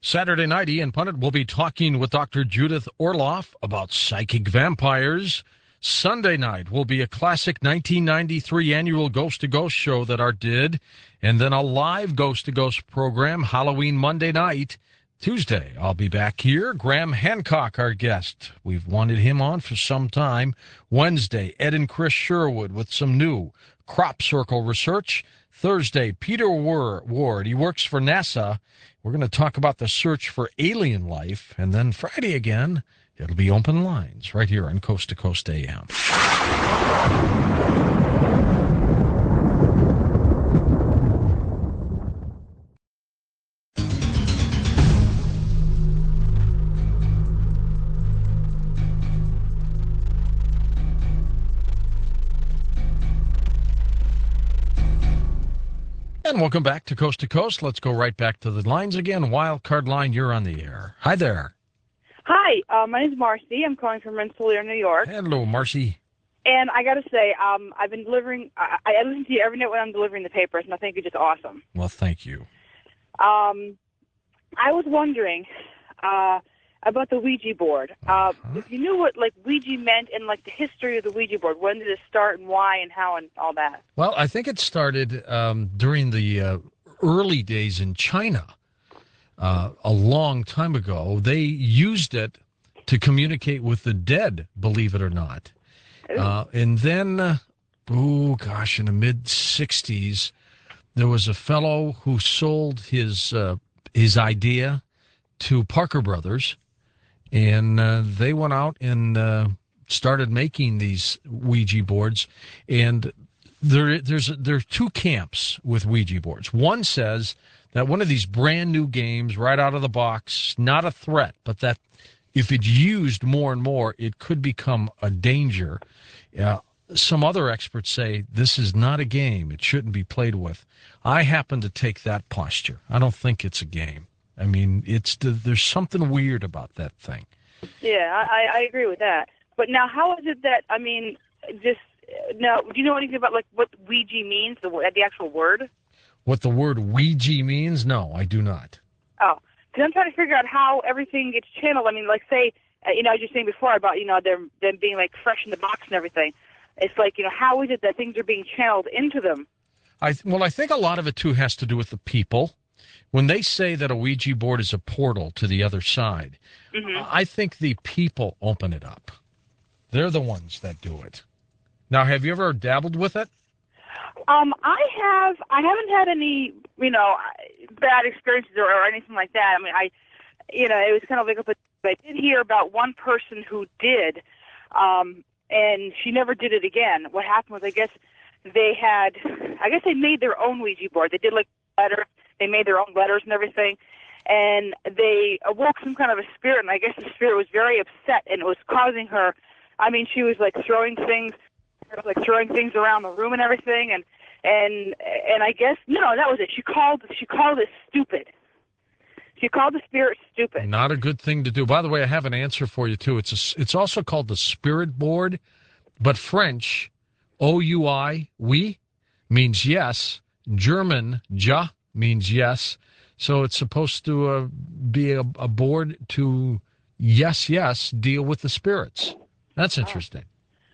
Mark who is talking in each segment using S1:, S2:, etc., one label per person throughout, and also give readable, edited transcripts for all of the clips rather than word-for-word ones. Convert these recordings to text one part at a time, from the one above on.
S1: Saturday night, Ian Punnett will be talking with Dr. Judith Orloff about psychic vampires. Sunday night will be a classic 1993 annual Ghost to Ghost show that Art did, and then a live Ghost to Ghost program Halloween Monday night. Tuesday, I'll be back here. Graham Hancock, our guest. We've wanted him on for some time. Wednesday, Ed and Chris Sherwood with some new crop circle research. Thursday, Peter Ward. He works for NASA. We're going to talk about the search for alien life. And then Friday again, it'll be open lines right here on Coast to Coast AM. And welcome back to Coast. Let's go right back to the lines again. Wild Card Line, you're on the air. Hi there.
S2: Hi, my name's Marcy. I'm calling from Rensselaer, New York.
S1: Hello, Marcy.
S2: And I got to say, I've been delivering, I listen to you every night when I'm delivering the papers, and I think you're just awesome.
S1: Well, thank you.
S2: I was wondering about the Ouija board. If you knew what, Ouija meant and, the history of the Ouija board, when did it start and why and how and all that?
S1: Well, I think it started during the early days in China. A long time ago, they used it to communicate with the dead, believe it or not. And then, in the mid-'60s, there was a fellow who sold his idea to Parker Brothers, and they went out and started making these Ouija boards. And there are two camps with Ouija boards. One says that one of these brand new games right out of the box, not a threat, but that if it's used more and more, it could become a danger. Some other experts say this is not a game. It shouldn't be played with. I happen to take that posture. I don't think it's a game. I mean, there's something weird about that thing.
S2: Yeah, I agree with that. But now, how is it that, now, do you know anything about, what Ouija means, the actual word?
S1: What the word Ouija means? No, I do not.
S2: Oh, because I'm trying to figure out how everything gets channeled. I mean, say, as you're saying before about, them being, fresh in the box and everything. It's how is it that things are being channeled into them?
S1: I think a lot of it, too, has to do with the people. When they say that a Ouija board is a portal to the other side, I think the people open it up. They're the ones that do it. Now, have you ever dabbled with it?
S2: I haven't had any, bad experiences or anything like that. I mean, it was kind of I did hear about one person who did, and she never did it again. What happened was, I guess they made their own Ouija board. They did letters. They made their own letters and everything, and they awoke some kind of a spirit, and I guess the spirit was very upset, and it was causing her, she was throwing things around the room and everything, and I guess, no, that was it. She called it stupid. She called the spirit stupid.
S1: Not a good thing to do. By the way, I have an answer for you, too. It's also called the spirit board, but French, O-U-I, oui, means yes. German, ja, means yes. So it's supposed to be a board to, yes, deal with the spirits. That's interesting.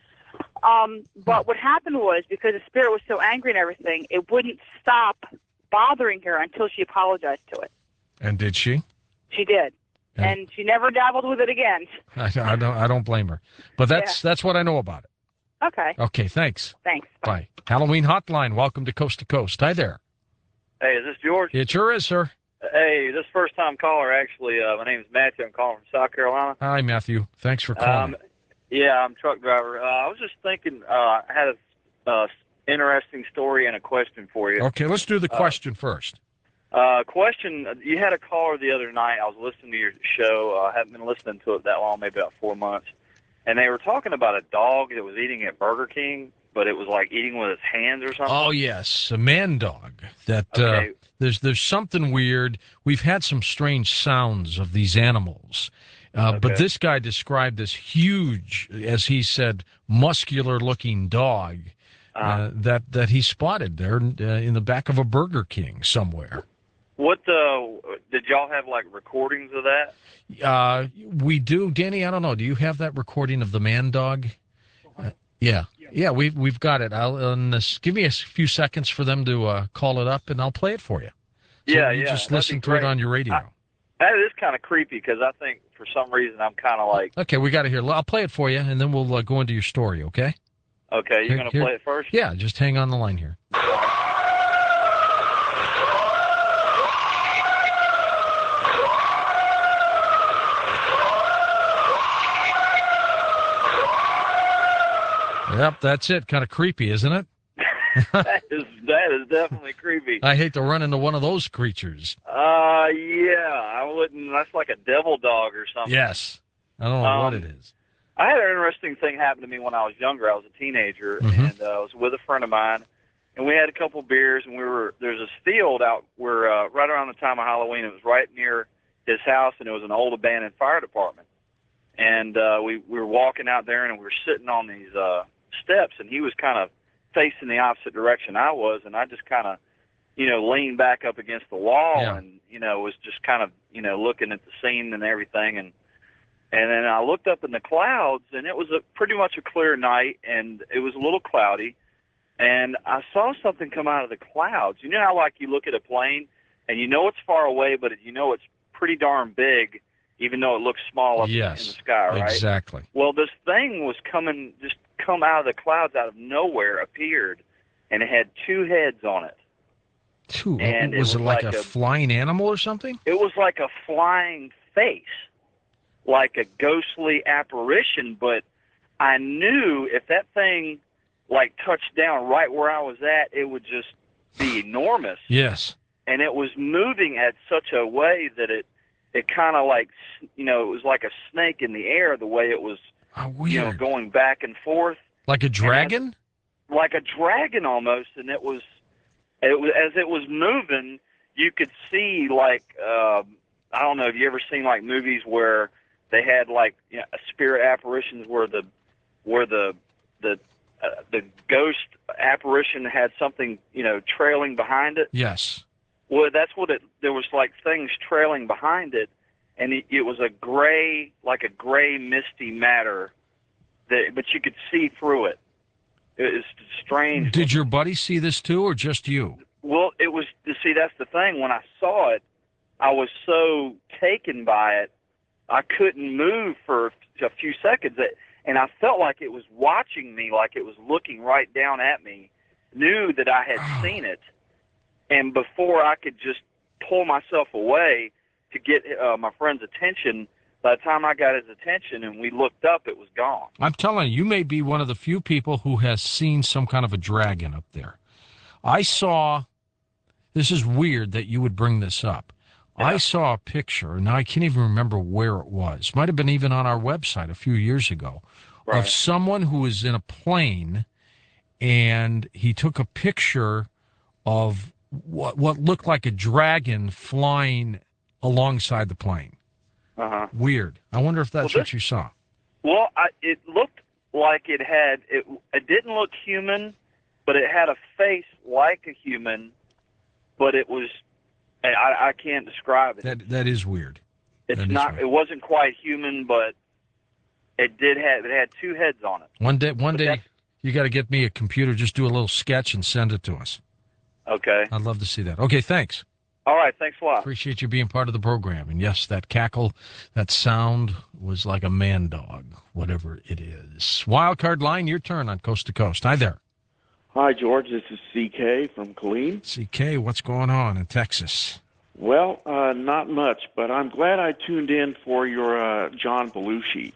S2: But what happened was, because the spirit was so angry and everything, it wouldn't stop bothering her until she apologized to it.
S1: And did she?
S2: She did. And she never dabbled with it again.
S1: I don't blame her. But that's what I know about it.
S2: Okay.
S1: Okay, thanks.
S2: Thanks.
S1: Bye. Halloween Hotline, welcome to Coast. Hi there.
S3: Hey, is this George?
S1: It sure is, sir.
S3: Hey, this first-time caller, actually. My name is Matthew. I'm calling from South Carolina.
S1: Hi, Matthew. Thanks for calling.
S3: I'm a truck driver. I was just thinking, I had a interesting story and a question for you.
S1: Okay, let's do the question first.
S3: Question, you had a caller the other night. I was listening to your show. I haven't been listening to it that long, maybe about 4 months. And they were talking about a dog that was eating at Burger King, but it was eating with its hands or something.
S1: Oh, yes, a man dog. That there's something weird. We've had some strange sounds of these animals. But this guy described this huge, as he said, muscular-looking dog that he spotted there in the back of a Burger King somewhere.
S3: What did y'all have like recordings of that?
S1: We do, Danny. I don't know. Do you have that recording of the man dog? Yeah, we've got it. Give me a few seconds for them to call it up, and I'll play it for you. So you just
S3: that'd
S1: listen
S3: be
S1: to it
S3: great.
S1: on your radio.
S3: That is kind of creepy because I think for some reason I'm kind of like.
S1: Okay, we got it here. I'll play it for you, and then we'll go into your story. Okay?
S3: Okay, you're gonna play it first?
S1: Yeah, just hang on the line here. Yep, that's it. Kind of creepy, isn't it?
S3: that is definitely creepy.
S1: I hate to run into one of those creatures.
S3: Yeah, I wouldn't. That's like a devil dog or something.
S1: Yes, I don't know what it is.
S3: I had an interesting thing happen to me when I was younger. I was a teenager,
S1: Mm-hmm.
S3: and I was with a friend of mine, and we had a couple beers, and there's this field out where right around the time of Halloween, it was right near his house, and it was an old abandoned fire department. And we were walking out there, and we were sitting on these steps, and he was kind of facing the opposite direction I was, and I just kind of, leaned back up against the wall and, was just kind of, looking at the scene and everything. And then I looked up in the clouds, and it was pretty much a clear night, and it was a little cloudy. And I saw something come out of the clouds. You know how, like, you look at a plane, and you know it's far away, but it's pretty darn big, even though it looks small up in the sky, right?
S1: Exactly.
S3: Well, this thing was come out of the clouds out of nowhere, appeared, and it had two heads on it.
S1: Two?
S3: And
S1: was it like a flying animal or something?
S3: It was like a flying face, like a ghostly apparition, but I knew if that thing, like, touched down right where I was at, it would just be enormous.
S1: Yes.
S3: And it was moving at such a way that it kind of like, it was like a snake in the air, the way it was,
S1: weird.
S3: Going back and forth.
S1: Like a dragon?
S3: Like a dragon almost. And it was as it was moving, you could see, like, I don't know, have you ever seen like movies where they had like spirit apparitions where the ghost apparition had something, trailing behind it?
S1: Yes.
S3: Well, that's what there was, like, things trailing behind it, and it was like a gray misty matter, but you could see through it. It was strange.
S1: Did your buddy see this too, or just you?
S3: Well, that's the thing. When I saw it, I was so taken by it, I couldn't move for a few seconds, and I felt like it was watching me, like it was looking right down at me, knew that I had seen it. And before I could just pull myself away to get my friend's attention, by the time I got his attention and we looked up, it was gone.
S1: I'm telling you, you may be one of the few people who has seen some kind of a dragon up there. I saw, this is weird that you would bring this up. Yeah. I saw a picture, and I can't even remember where it was. Might have been even on our website a few years ago, right, of someone who was in a plane, and he took a picture of what looked like a dragon flying alongside the plane.
S3: Uh-huh.
S1: Weird. I wonder if that's what you saw.
S3: Well, it looked like it didn't look human, but it had a face like a human, but it was, I can't describe it.
S1: That is weird.
S3: It wasn't quite human, but it had two heads on it.
S1: One day you got to get me a computer, just do a little sketch and send it to us.
S3: Okay.
S1: I'd love to see that. Okay, thanks.
S3: All right, thanks a lot.
S1: Appreciate you being part of the program. And yes, that cackle, that sound was like a man dog, whatever it is. Wildcard line, your turn on Coast to Coast. Hi there.
S4: Hi, George. This is CK from Killeen.
S1: CK, what's going on in Texas?
S4: Well, not much, but I'm glad I tuned in for your John Belushi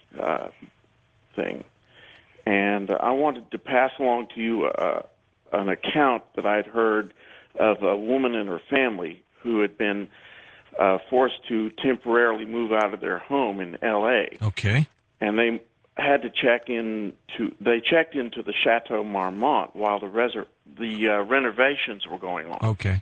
S4: thing. And I wanted to pass along to you an account that I'd heard of a woman and her family who had been forced to temporarily move out of their home in L.A.
S1: Okay.
S4: And they had to checked into the Chateau Marmont while the renovations were going on.
S1: Okay.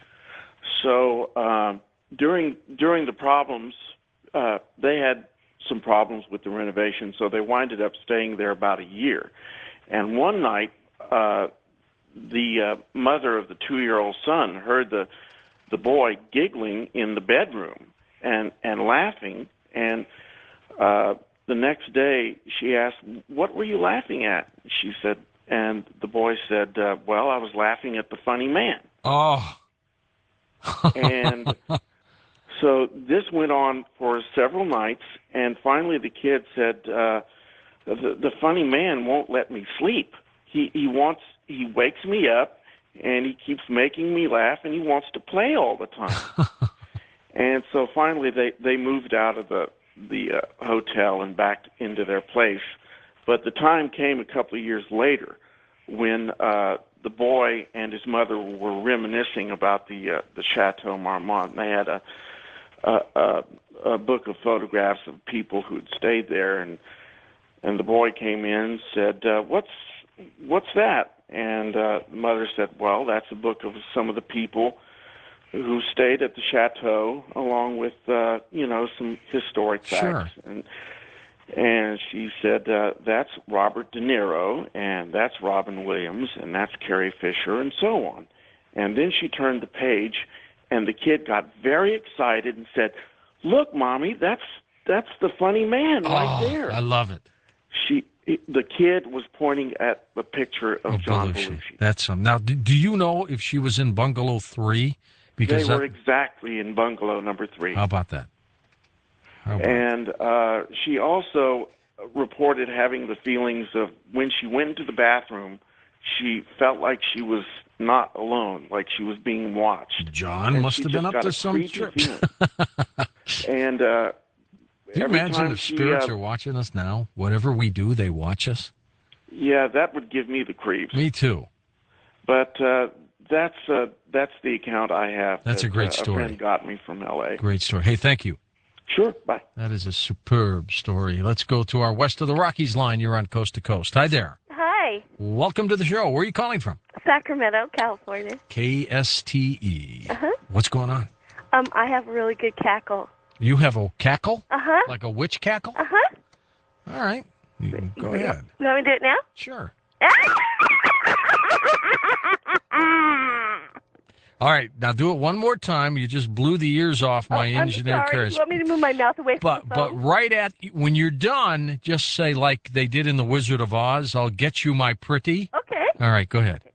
S4: So during the problems, they had some problems with the renovation, so they winded up staying there about a year. And one night, the mother of the 2-year-old son heard the the boy giggling in the bedroom and laughing. And the next day she asked, "What were you laughing at?" She said, and the boy said, "Well, I was laughing at the funny man."
S1: Oh.
S4: And so this went on for several nights, and finally the kid said, the funny man won't let me sleep. He wakes me up, and he keeps making me laugh, and he wants to play all the time. And so finally they moved out of the hotel and back into their place. But the time came a couple of years later when the boy and his mother were reminiscing about the Chateau Marmont. They had a book of photographs of people who'd stayed there, and the boy came in and said, "What's that?" And the mother said, "Well, that's a book of some of the people who stayed at the chateau, along with some historic facts."
S1: Sure.
S4: And she said, "That's Robert De Niro, and that's Robin Williams, and that's Carrie Fisher, and so on." And then she turned the page, and the kid got very excited and said, "Look, Mommy, that's the funny man right there."
S1: I love it.
S4: The kid was pointing at the picture of John
S1: Belushi.
S4: Belushi.
S1: That's now. Do you know if she was in Bungalow 3? Because
S4: they were exactly in Bungalow number 3.
S1: How about that?
S4: And she also reported having the feelings of when she went into the bathroom, she felt like she was not alone, like she was being watched.
S1: John
S4: and
S1: must have been up to some trip.
S4: And
S1: can you imagine if spirits are watching us now? Whatever we do, they watch us.
S4: Yeah, that would give me the creeps.
S1: Me too.
S4: But that's the account I have.
S1: That's a great story.
S4: A friend got me from L.A.
S1: Great story. Hey, thank you.
S4: Sure. Bye.
S1: That is a superb story. Let's go to our West of the Rockies line. You're on Coast to Coast. Hi there.
S5: Hi.
S1: Welcome to the show. Where are you calling from?
S5: Sacramento, California.
S1: KSTE.
S5: Uh-huh.
S1: What's going on?
S5: I have a really good cackle.
S1: You have a cackle?
S5: Uh-huh.
S1: Like a witch cackle?
S5: Uh-huh.
S1: All right. Go ahead.
S5: You want me to do it now?
S1: Sure. All right, now do it one more time. You just blew the ears off my engineer,
S5: I'm sorry.
S1: Chris.
S5: You want me to move my mouth away from the phone?
S1: But right at when you're done, just say like they did in The Wizard of Oz, "I'll get you, my pretty."
S5: Okay.
S1: All right, go ahead.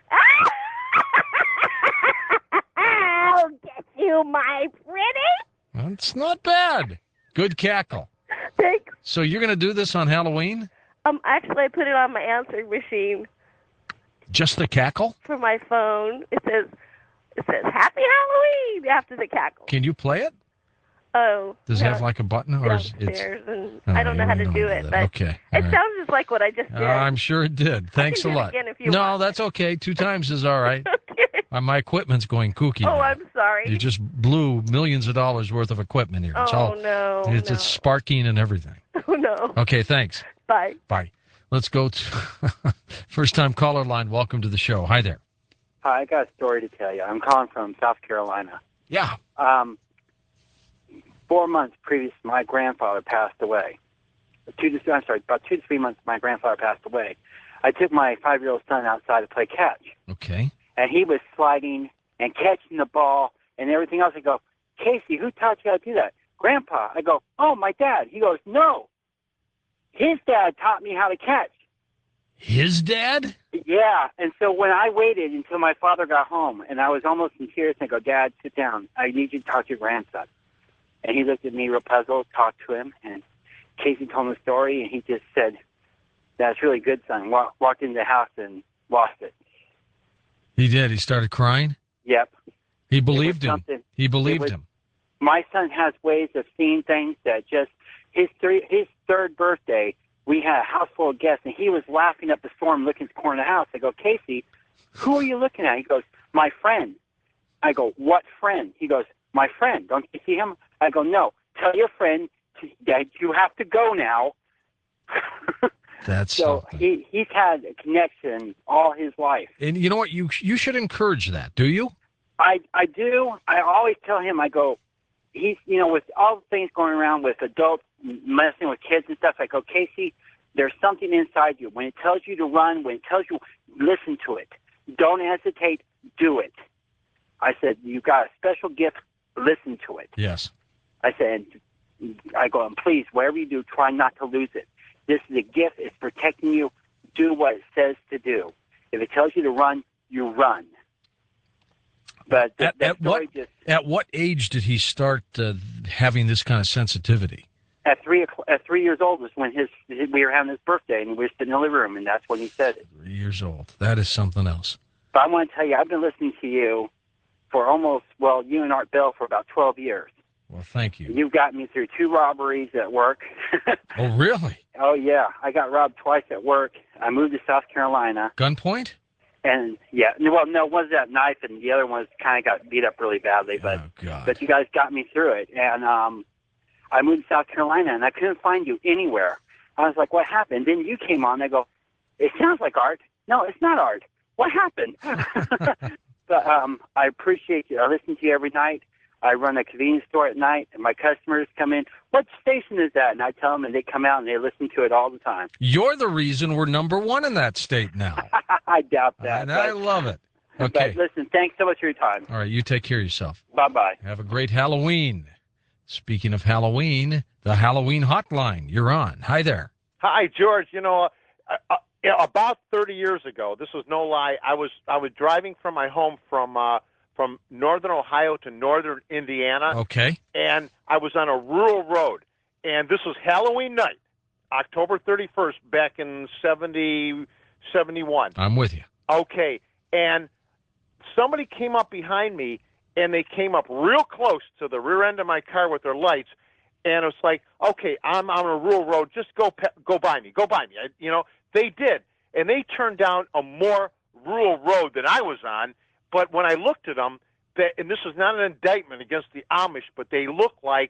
S5: I'll get you, my pretty.
S1: That's not bad. Good cackle.
S5: Thanks.
S1: So you're going to do this on Halloween?
S5: Actually, I put it on my answering machine
S1: Just the cackle?
S5: for my phone. It says Happy Halloween after the cackle.
S1: Can you play it?
S5: Oh.
S1: Does it have like a button, or is it?
S5: Downstairs, and I don't know how to do it, but
S1: okay.
S5: it sounds just like what I just did.
S1: I'm sure it did. Thanks
S5: I can
S1: a
S5: do it
S1: lot.
S5: again if you
S1: No,
S5: want.
S1: that's okay. 2 times is all right.
S5: Okay.
S1: My equipment's going kooky.
S5: Oh,
S1: now.
S5: I'm sorry.
S1: You just blew millions of dollars worth of equipment here. It's all,
S5: no.
S1: It's sparking and everything.
S5: Oh, no.
S1: Okay, thanks.
S5: Bye.
S1: Bye. Let's go to first-time caller line. Welcome to the show. Hi there.
S6: Hi, I got a story to tell you. I'm calling from South Carolina.
S1: Yeah.
S6: 4 months previous, my grandfather passed away. About 2 to 3 months, my grandfather passed away. I took my 5-year-old son outside to play catch.
S1: Okay.
S6: And he was sliding and catching the ball and everything else. I go, "Casey, who taught you how to do that?" "Grandpa." I go, "Oh, my dad." He goes, "No. His dad taught me how to catch."
S1: His dad?
S6: Yeah, and so when I waited until my father got home, and I was almost in tears, and I go, "Dad, sit down. I need you to talk to your grandson." And he looked at me real puzzled, talked to him, and Casey told him the story, and he just said, "That's really good, son." Walked into the house and lost it.
S1: He did. He started crying?
S6: Yep.
S1: He believed him.
S6: Something.
S1: He believed him.
S6: My son has ways of seeing things that just his third birthday, we had a house full of guests, and he was laughing up the storm looking at the corner of the house. I go, "Casey, who are you looking at?" He goes, "My friend." I go, "What friend?" He goes, "My friend. Don't you see him?" I go, "No. Tell your friend that you have to go now."
S1: That's
S6: so
S1: something.
S6: he's had a connection all his life.
S1: And you know what? You should encourage that. Do you?
S6: I do. I always tell him, I go, he's, with all the things going around with adults messing with kids and stuff, I go, "Casey, there's something inside you. When it tells you to run, when it tells you, listen to it. Don't hesitate, do it." I said, you got a special gift. Listen to it.
S1: Yes.
S6: I said, and please, whatever you do, try not to lose it. This is a gift. It's protecting you. Do what it says to do. If it tells you to run, you run. But
S1: at what age did he start having this kind of sensitivity?
S6: At 3 years old was when we were having his birthday, and we were sitting in the living room, and that's when he said it.
S1: 3 years old. That is something else.
S6: But I want to tell you, I've been listening to you for you and Art Bell for about 12 years.
S1: Well, thank you.
S6: You've got me through 2 robberies at work.
S1: Oh, really?
S6: Oh, yeah. I got robbed twice at work. I moved to South Carolina.
S1: Gunpoint?
S6: And, yeah. Well, no, one was that knife, and the other one kind of got beat up really badly. But,
S1: oh, God.
S6: But you guys got me through it. And I moved to South Carolina, and I couldn't find you anywhere. I was like, what happened? Then you came on. I go, it sounds like Art. No, it's not Art. What happened? But I appreciate you. I listen to you every night. I run a convenience store at night, and my customers come in, what station is that? And I tell them, and they come out, and they listen to it all the time.
S1: You're the reason we're number 1 in that state now.
S6: I doubt that.
S1: And I love it. Okay.
S6: But listen, thanks so much for your time.
S1: All right, you take care of yourself.
S6: Bye-bye.
S1: Have a great Halloween. Speaking of Halloween, the Halloween hotline. You're on. Hi there.
S7: Hi, George. About 30 years ago, this was no lie, I was driving from my home from northern Ohio to northern Indiana.
S1: Okay.
S7: And I was on a rural road. And this was Halloween night, October 31st, back in 71.
S1: I'm with you.
S7: Okay. And somebody came up behind me, and they came up real close to the rear end of my car with their lights. And it was like, okay, I'm on a rural road. Just go by me. Go by me. They did. And they turned down a more rural road than I was on. But when I looked at them, and this is not an indictment against the Amish, but they look like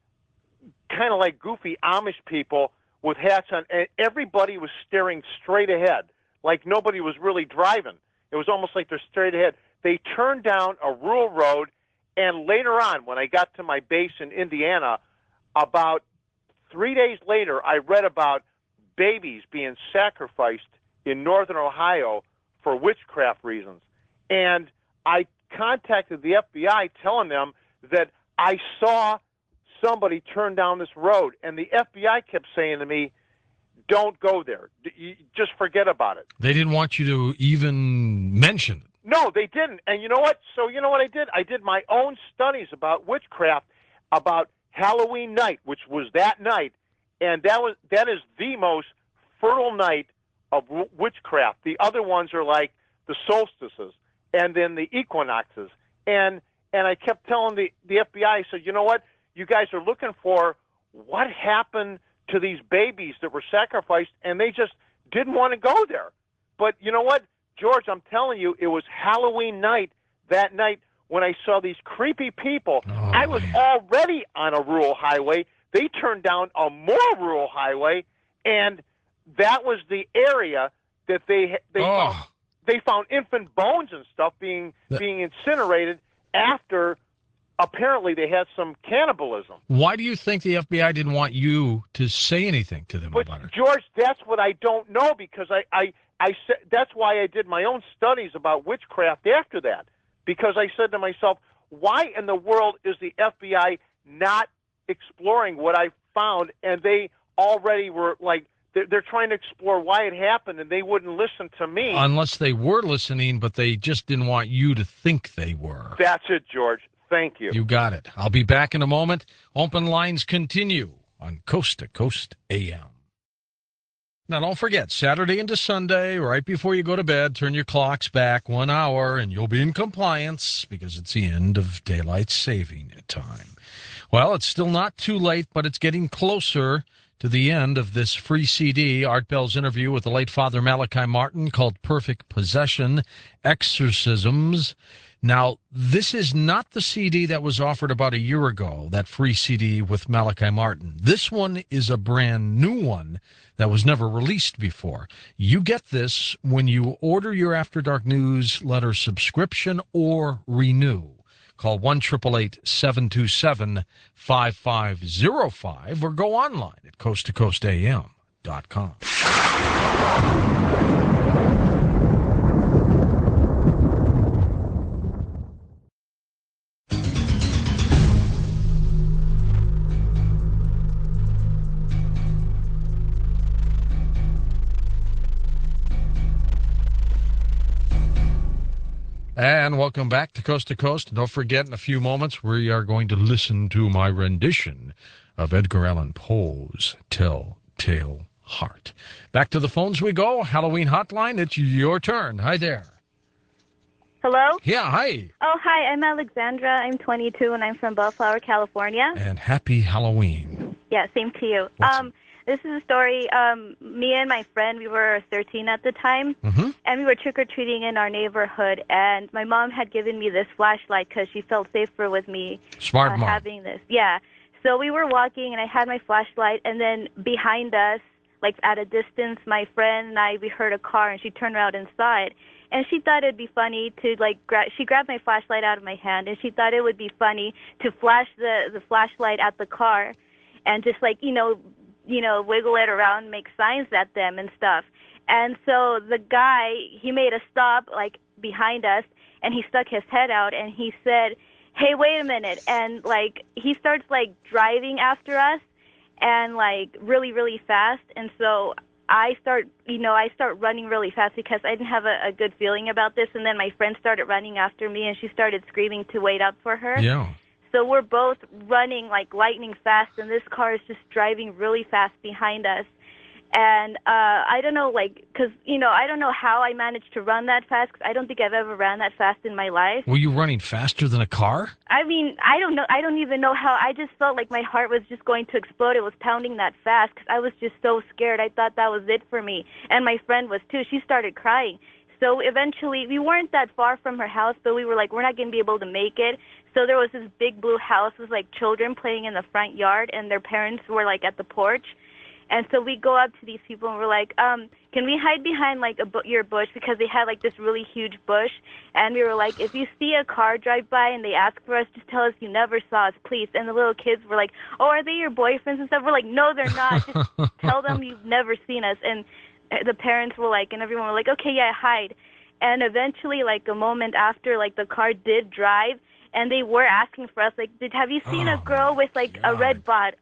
S7: kind of like goofy Amish people with hats on. And everybody was staring straight ahead, like nobody was really driving. It was almost like they're straight ahead. They turned down a rural road. And later on, when I got to my base in Indiana, about 3 days later, I read about babies being sacrificed in northern Ohio for witchcraft reasons. And I contacted the FBI telling them that I saw somebody turn down this road. And the FBI kept saying to me, don't go there. Just forget about it.
S1: They didn't want you to even mention it.
S7: No, they didn't. And you know what? So you know what I did? I did my own studies about witchcraft, about Halloween night, which was that night. And that is the most fertile night of witchcraft. The other ones are like the solstices and then the equinoxes. And I kept telling the FBI, I said, you know what? You guys are looking for what happened to these babies that were sacrificed, and they just didn't want to go there. But you know what, George, I'm telling you, it was Halloween night, that night, when I saw these creepy people. I was already on a rural highway. They turned down a more rural highway, and that was the area that they found infant bones and stuff being incinerated after apparently they had some cannibalism.
S1: Why do you think the FBI didn't want you to say anything to them about it?
S7: George, that's what I don't know, because I said that's why I did my own studies about witchcraft after that, because I said to myself, why in the world is the FBI not exploring what I found? And they already were like, they're trying to explore why it happened, and they wouldn't listen to me.
S1: Unless they were listening, but they just didn't want you to think they were.
S7: That's it, George. Thank you.
S1: You got it. I'll be back in a moment. Open lines continue on Coast to Coast AM. Now, don't forget, Saturday into Sunday, right before you go to bed, turn your clocks back 1 hour, and you'll be in compliance because it's the end of daylight saving time. Well, it's still not too late, but it's getting closer to the end of this free CD, Art Bell's interview with the late Father Malachi Martin, called Perfect Possession, Exorcisms. Now, this is not the CD that was offered about a year ago, that free CD with Malachi Martin. This one is a brand new one that was never released before. You get this when you order your After Dark newsletter subscription or renew. Call 1-888-727-5505 or go online at coasttocoastam.com. And welcome back to Coast to Coast. Don't forget, in a few moments, we are going to listen to my rendition of Edgar Allan Poe's Telltale Heart. Back to the phones we go. Halloween hotline, it's your turn. Hi there.
S8: Hello?
S1: Yeah, hi.
S8: Oh, hi. I'm Alexandra. I'm 22, and I'm from Bellflower, California.
S1: And happy Halloween.
S8: Yeah, same to you. This is a story. Me and my friend, we were 13 at the time, and we were trick-or-treating in our neighborhood, and my mom had given me this flashlight because she felt safer with me
S1: Smart mom.
S8: having this. Yeah. So we were walking, and I had my flashlight, and then behind us, like at a distance, my friend and I, we heard a car, and she turned around and saw it. And she thought it'd be funny to, like, she grabbed my flashlight out of my hand, and she thought it would be funny to flash the flashlight at the car and just, like, wiggle it around, make signs at them and stuff. And so the guy, he made a stop, like, behind us, and he stuck his head out, and he said, hey, wait a minute. And, like, he starts, like, driving after us and, like, really, really fast. And so I start running really fast because I didn't have a good feeling about this. And then my friend started running after me, and she started screaming to wait up for her.
S1: Yeah.
S8: So we're both running like lightning fast, and this car is just driving really fast behind us. And I don't know, because, I don't know how I managed to run that fast, because I don't think I've ever ran that fast in my life.
S1: Were you running faster than a car?
S8: I mean, I don't know. I don't even know how. I just felt like my heart was just going to explode. It was pounding that fast because I was just so scared. I thought that was it for me. And my friend was too. She started crying. So eventually, we weren't that far from her house, but we were like, we're not going to be able to make it. So there was this big blue house with like children playing in the front yard, and their parents were like at the porch. And so we go up to these people and we're like, can we hide behind like your bush, because they had like this really huge bush. And we were like, if you see a car drive by and they ask for us, just tell us you never saw us, please. And the little kids were like, oh, are they your boyfriends and stuff? We're like, no, they're not. Just tell them you've never seen us. And the parents were like, and everyone were like, okay, yeah, hide. And eventually, like a moment after, like the car did drive, and they were asking for us, like, have you seen a girl with like a red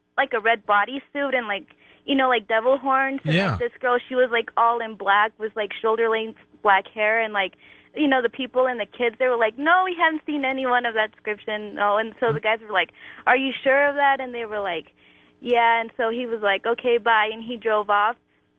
S8: bodysuit and like, like devil horns? And like, this girl, she was like all in black with like shoulder length black hair, and like, the people and the kids, they were like, no, we haven't seen anyone of that description. No. And so the guys were like, are you sure of that? And they were like, yeah. And so he was like, okay, bye. And he drove off.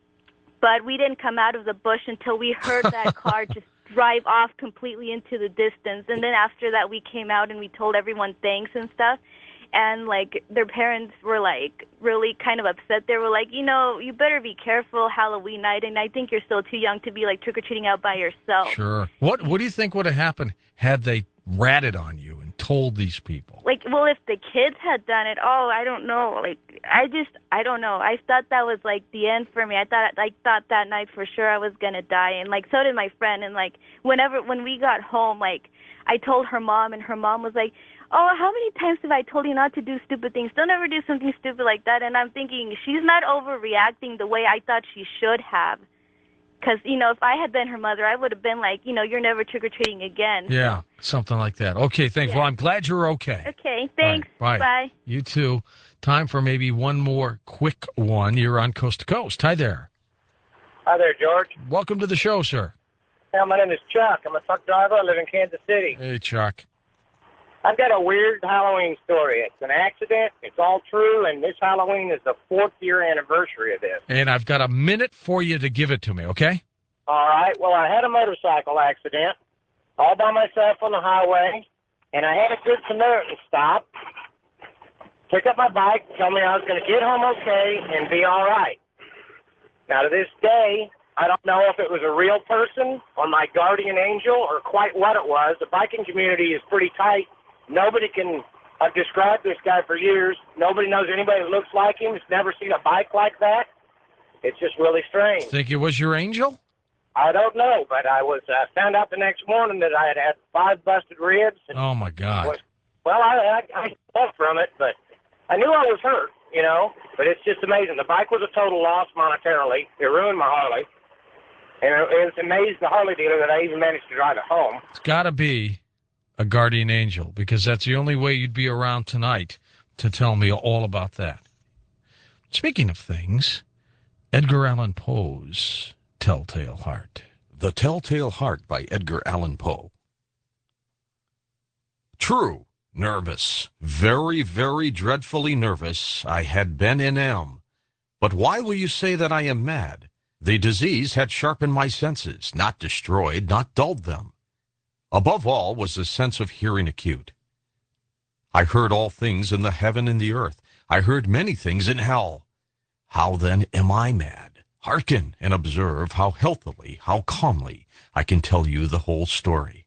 S8: But we didn't come out of the bush until we heard that car just drive off completely into the distance. And then after that, we came out and we told everyone thanks and stuff. And, like, their parents were, like, really kind of upset. They were like, you better be careful Halloween night, and I think you're still too young to be, like, trick-or-treating out by yourself.
S1: Sure. What do you think would have happened had they ratted on you and told these people?
S8: Like, well, if the kids had done it, I don't know. Like, I don't know. I thought that was, like, the end for me. I thought that night for sure I was going to die. And, like, so did my friend. And, like, when we got home, like, I told her mom, and her mom was like, oh, how many times have I told you not to do stupid things? Don't ever do something stupid like that. And I'm thinking, she's not overreacting the way I thought she should have. Because, if I had been her mother, I would have been like, you're never trick-or-treating again.
S1: Yeah, something like that. Okay, thanks. Yeah. Well, I'm glad you're okay.
S8: Okay, thanks.
S1: Right, bye. You too. Time for maybe one more quick one. You're on Coast to Coast. Hi there.
S9: Hi there, George.
S1: Welcome to the show, sir.
S9: Yeah, my name is Chuck. I'm a truck driver. I live in Kansas City.
S1: Hey, Chuck.
S9: I've got a weird Halloween story. It's an accident. It's all true, and this Halloween is the 4th year anniversary of this.
S1: And I've got a minute for you to give it to me, okay?
S9: All right. Well, I had a motorcycle accident all by myself on the highway, and I had a good Samaritan stop, pick up my bike, tell me I was going to get home okay and be all right. Now, to this day, I don't know if it was a real person or my guardian angel or quite what it was. The biking community is pretty tight. Nobody can. I've described this guy for years. Nobody knows anybody that looks like him. Has never seen a bike like that. It's just really strange.
S1: Think it was your angel?
S9: I don't know, but I was found out the next morning that I had 5 busted ribs. And
S1: oh my God!
S9: I slept from it, but I knew I was hurt, But it's just amazing. The bike was a total loss monetarily. It ruined my Harley, and it amazed the Harley dealer that I even managed to drive it home.
S1: It's got to be a guardian angel, because that's the only way you'd be around tonight to tell me all about that. Speaking of things, Edgar Allan Poe's Telltale Heart.
S10: The Telltale Heart by Edgar Allan Poe.
S1: True, nervous, very, very dreadfully nervous, I had been and am. But why will you say that I am mad? The disease had sharpened my senses, not destroyed, not dulled them. Above all was the sense of hearing acute. I heard all things in the heaven and the earth. I heard many things in hell. How then am I mad? Hearken and observe how healthily, how calmly I can tell you the whole story.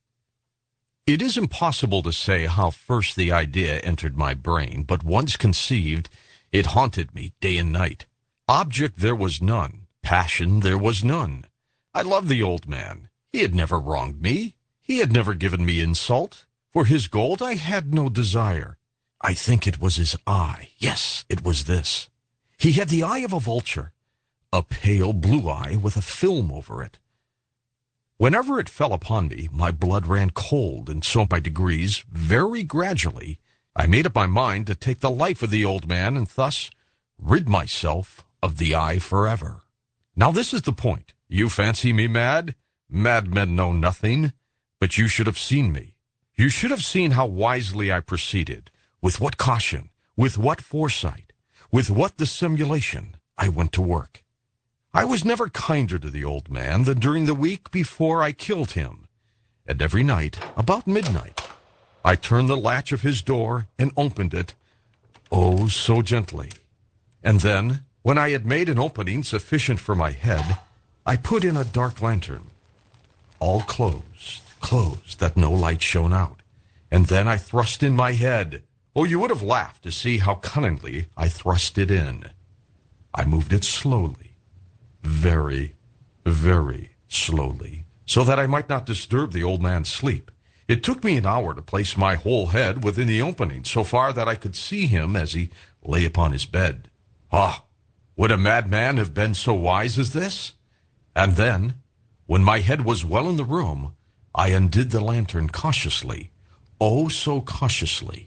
S1: It is impossible to say how first the idea entered my brain, but once conceived, it haunted me day and night. Object there was none. Passion there was none. I loved the old man. He had never wronged me. He had never given me insult. For his gold I had no desire. I think it was his eye. Yes, it was this. He had the eye of a vulture, a pale blue eye with a film over it. Whenever it fell upon me, my blood ran cold, and so by degrees, very gradually, I made up my mind to take the life of the old man and thus rid myself of the eye forever. Now this is the point. You fancy me mad? Madmen know nothing, but you should have seen me. You should have seen how wisely I proceeded, with what caution, with what foresight, with what dissimulation I went to work. I was never kinder to the old man than during the week before I killed him. And every night, about midnight, I turned the latch of his door and opened it, oh, so gently. And then, when I had made an opening sufficient for my head, I put in a dark lantern, all closed, that no light shone out. And then I thrust in my head. Oh, you would have laughed to see how cunningly I thrust it in. I moved it slowly, very, very slowly, so that I might not disturb the old man's sleep. It took me an hour to place my whole head within the opening, so far that I could see him as he lay upon his bed. Ah, would a madman have been so wise as this? And then, when my head was well in the room, I undid the lantern cautiously, oh, so cautiously,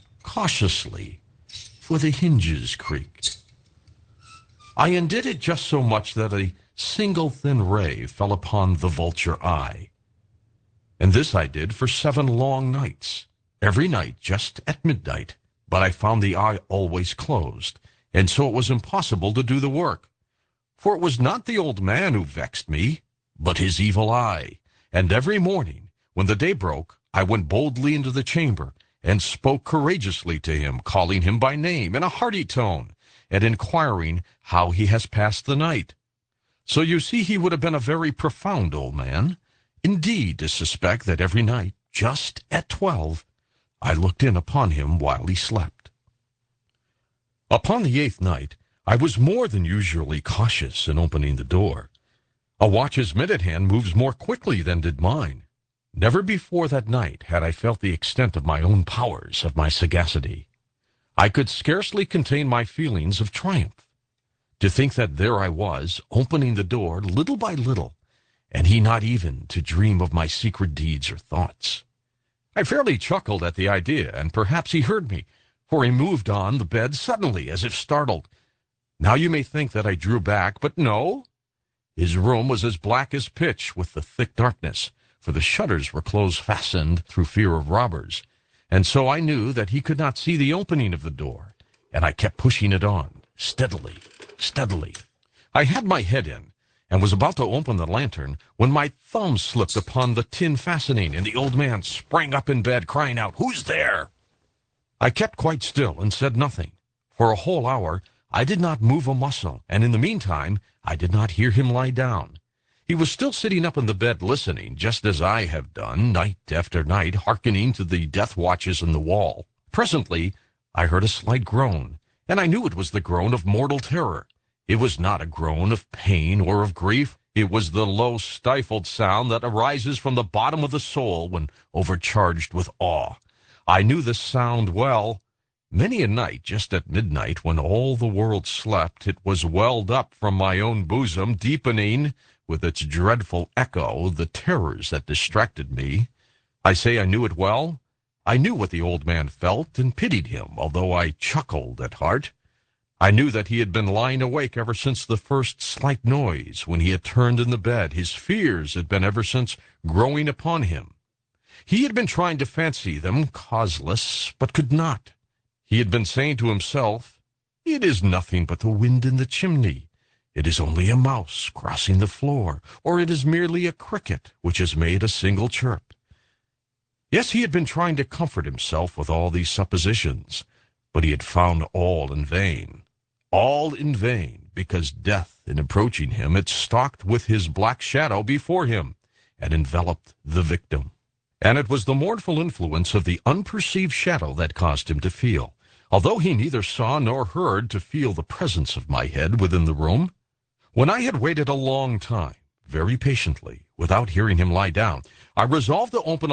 S1: for the hinges creaked. I undid it just so much that a single thin ray fell upon the vulture eye. And this I did for 7 long nights, every night just at midnight, but I found the eye always closed, and so it was impossible to do the work. For it was not the old man who vexed me, but his evil eye. And every morning, when the day broke, I went boldly into the chamber, and spoke courageously to him, calling him by name in a hearty tone, and inquiring how he has passed the night. So you see he would have been a very profound old man, indeed, to suspect that every night, just at 12, I looked in upon him while he slept. Upon the 8th night, I was more than usually cautious in opening the door. A watch's minute hand moves more quickly than did mine. Never before that night had I felt the extent of my own powers, of my sagacity. I could scarcely contain my feelings of triumph. To think that there I was, opening the door little by little, and he not even to dream of my secret deeds or thoughts. I fairly chuckled at the idea, and perhaps he heard me, for he moved on the bed suddenly, as if startled. Now you may think that I drew back, but no. His room was as black as pitch with the thick darkness, for the shutters were close-fastened through fear of robbers, and so I knew that he could not see the opening of the door, and I kept pushing it on, steadily. I had my head in, and was about to open the lantern, when my thumb slipped upon the tin fastening, and the old man sprang up in bed, crying out, "Who's there?" I kept quite still and said nothing. For a whole hour I did not move a muscle, and in the meantime I did not hear him lie down. He was still sitting up in the bed listening, just as I have done, night after night, hearkening to the death watches in the wall. Presently I heard a slight groan, and I knew it was the groan of mortal terror. It was not a groan of pain or of grief. It was the low, stifled sound that arises from the bottom of the soul when overcharged with awe. I knew this sound well. Many a night, just at midnight, when all the world slept, it was welled up from my own bosom, deepening, with its dreadful echo, the terrors that distracted me. I say I knew it well. I knew what the old man felt, and pitied him, although I chuckled at heart. I knew that he had been lying awake ever since the first slight noise, when he had turned in the bed. His fears had been ever since growing upon him.
S10: He had been trying to fancy them causeless, but could not. He had been saying to himself, "It is nothing but the wind in the chimney. It is only a mouse crossing the floor, or it is merely a cricket which has made a single chirp." Yes, he had been trying to comfort himself with all these suppositions, but he had found all in vain. All in vain, because death, in approaching him, had stalked with his black shadow before him and enveloped the victim. And it was the mournful influence of the unperceived shadow that caused him to feel, although he neither saw nor heard, to feel the presence of my head within the room. When I had waited a long time, very patiently, without hearing him lie down, I resolved to open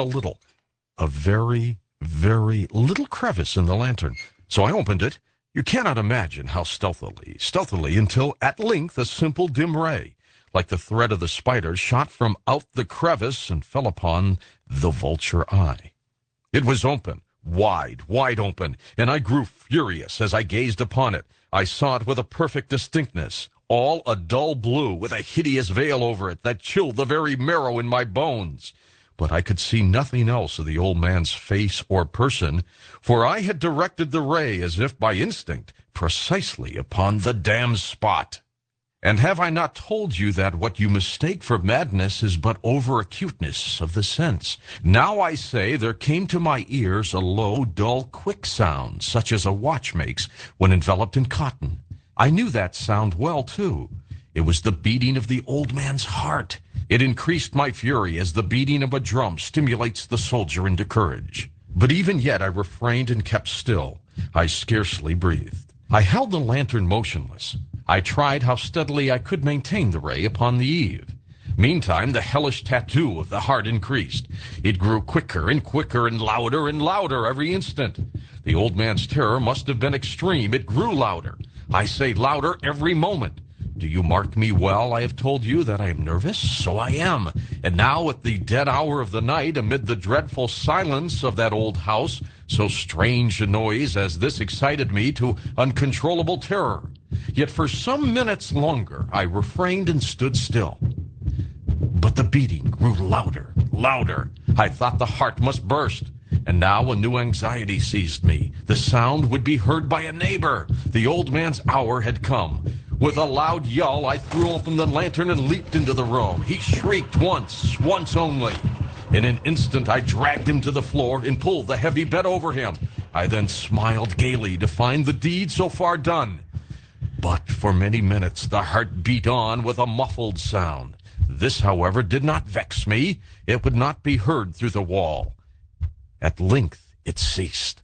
S10: a very, very little crevice in the lantern. So I opened it. You cannot imagine how stealthily, until at length a simple dim ray, like the thread of the spider, shot from out the crevice and fell upon the vulture eye. It was open, wide open, and I grew furious as I gazed upon it. I saw it with a perfect distinctness, all a dull blue, with a hideous veil over it that chilled the very marrow in my bones. But I could see nothing else of the old man's face or person, for I had directed the ray, as if by instinct, precisely upon the damned spot. And have I not told you that what you mistake for madness is but over-acuteness of the sense? Now I say, there came to my ears a low, dull, quick sound, such as a watch makes when enveloped in cotton. I knew that sound well, too. It was the beating of the old man's heart. It increased my fury as the beating of a drum stimulates the soldier into courage. But even yet I refrained and kept still. I scarcely breathed. I held the lantern motionless. I tried how steadily I could maintain the ray upon the eve. Meantime, the hellish tattoo of the heart increased. It grew quicker and louder every instant. The old man's terror must have been extreme. It grew louder. I say louder every moment. Do you mark me well? I have told you that I am nervous, so I am. And now at the dead hour of the night, amid the dreadful silence of that old house, so strange a noise as this excited me to uncontrollable terror. Yet for some minutes longer I refrained and stood still. But the beating grew louder. I thought the heart must burst. And now a new anxiety seized me. The sound would be heard by a neighbor. The old man's hour had come. With a loud yell, I threw open the lantern and leaped into the room. He shrieked once only. In an instant, I dragged him to the floor and pulled the heavy bed over him. I then smiled gaily to find the deed so far done. But for many minutes, the heart beat on with a muffled sound. This, however, did not vex me. It would not be heard through the wall. At length, it ceased.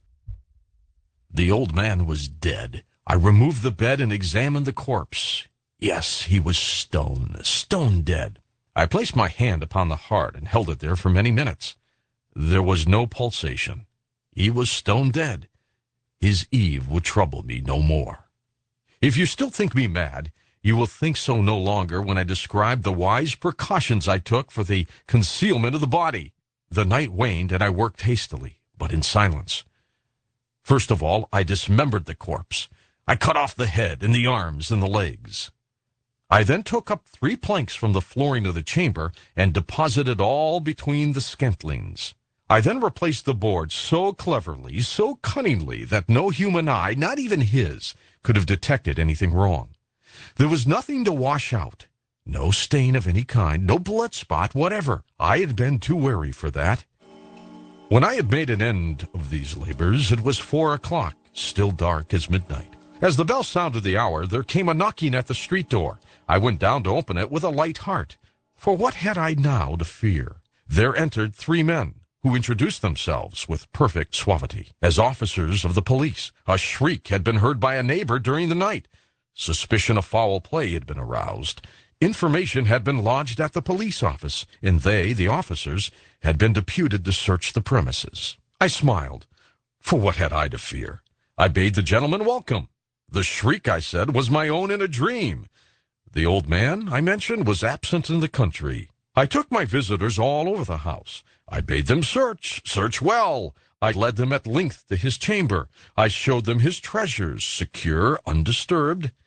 S10: The old man was dead. I removed the bed and examined the corpse. Yes, he was stone dead. I placed my hand upon the heart and held it there for many minutes. There was no pulsation. He was stone dead. His Eve would trouble me no more. If you still think me mad, you will think so no longer when I describe the wise precautions I took for the concealment of the body. The night waned, and I worked hastily, but in silence. First of all, I dismembered the corpse. I cut off the head and the arms and the legs. I then took up 3 planks from the flooring of the chamber and deposited all between the scantlings. I then replaced the boards so cleverly, so cunningly, that no human eye, not even his, could have detected anything wrong. There was nothing to wash out, no stain of any kind, no blood spot whatever. I had been too wary for that. When I had made an end of these labors, it was 4 o'clock, still dark as midnight. As the bell sounded the hour, there came a knocking at the street door. I went down to open it with a light heart. For what had I now to fear? There entered 3 men, who introduced themselves with perfect suavity as officers of the police. A shriek had been heard by a neighbor during the night. Suspicion of foul play had been aroused. Information had been lodged at the police office, and they, the officers, had been deputed to search the premises. I smiled. For what had I to fear? I bade the gentleman welcome. The shriek, I said, was my own in a dream. The old man, I mentioned, was absent in the country. I took my visitors all over the house. I bade them search well. I led them at length to his chamber. I showed them his treasures, secure, undisturbed.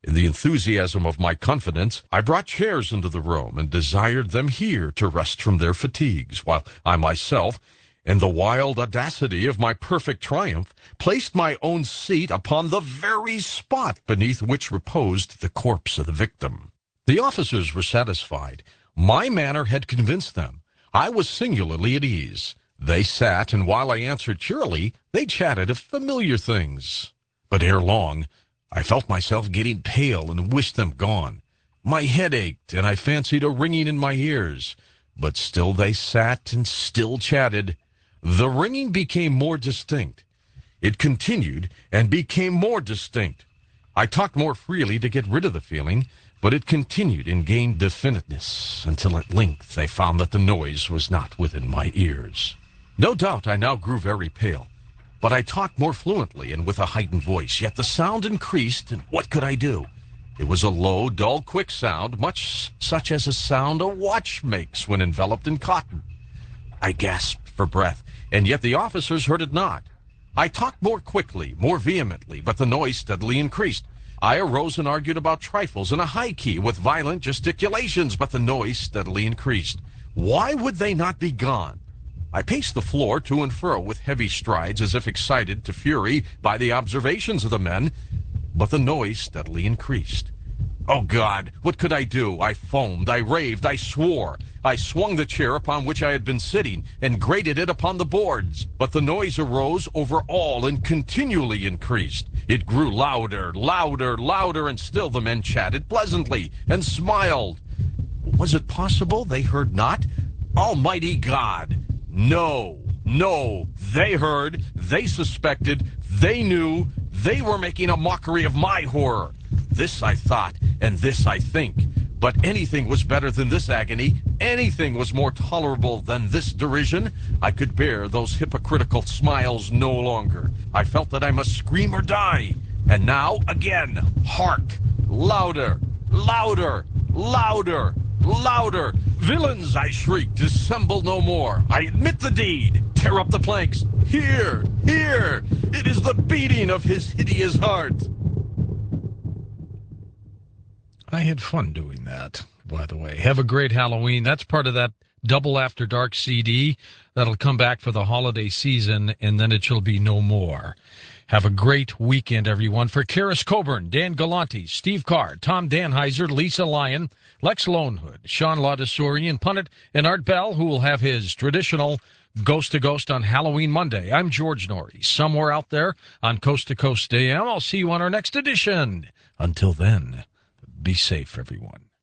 S10: In the enthusiasm of my confidence, I brought chairs into the room and desired them here to rest from their fatigues, while I myself, in the wild audacity of my perfect triumph, placed my own seat upon the very spot beneath which reposed the corpse of the victim. The officers were satisfied. My manner had convinced them. I was singularly at ease. They sat, and while I answered cheerily, they chatted of familiar things. But ere long, I felt myself getting pale and wished them gone. My head ached, and I fancied a ringing in my ears. But still they sat and still chatted. The ringing became more distinct. It continued and became more distinct. I talked more freely to get rid of the feeling, but it continued and gained definiteness until at length I found that the noise was not within my ears. No doubt I now grew very pale, but I talked more fluently and with a heightened voice, yet the sound increased, and what could I do? It was a low, dull, quick sound, much such as a sound a watch makes when enveloped in cotton. I gasped for breath, and yet the officers heard it not. I talked more quickly, more vehemently, but the noise steadily increased. I arose and argued about trifles in a high key with violent gesticulations, but the noise steadily increased. Why would they not be gone? I paced the floor to and fro with heavy strides, as if excited to fury by the observations of the men, but the noise steadily increased. Oh, God, what could I do? I foamed, I raved, I swore. I swung the chair upon which I had been sitting and grated it upon the boards, but the noise arose over all and continually increased. It grew louder, louder, louder, and still the men chatted pleasantly and smiled. Was it possible they heard not? Almighty God! No, no, they heard, they suspected, they knew, they were making a mockery of my horror. This I thought, and this I think. But anything was better than this agony. Anything was more tolerable than this derision. I could bear those hypocritical smiles no longer. I felt that I must scream or die. And now, again, hark! Louder, louder, louder, louder! Villains, I shrieked, dissemble no more. I admit the deed. Tear up the planks. Here, here! It is the beating of his hideous heart.
S1: I had fun doing that, by the way. Have a great Halloween. That's part of that Double After Dark CD that'll come back for the holiday season, and then it shall be no more. Have a great weekend, everyone. For Karis Coburn, Dan Galante, Steve Carr, Tom Danheiser, Lisa Lyon, Lex Lonehood, Sean Laudesorian, Punnett, and Art Bell, who will have his traditional Ghost to Ghost on Halloween Monday. I'm George Norrie, somewhere out there on Coast to Coast AM. I'll see you on our next edition. Until then, be safe, everyone.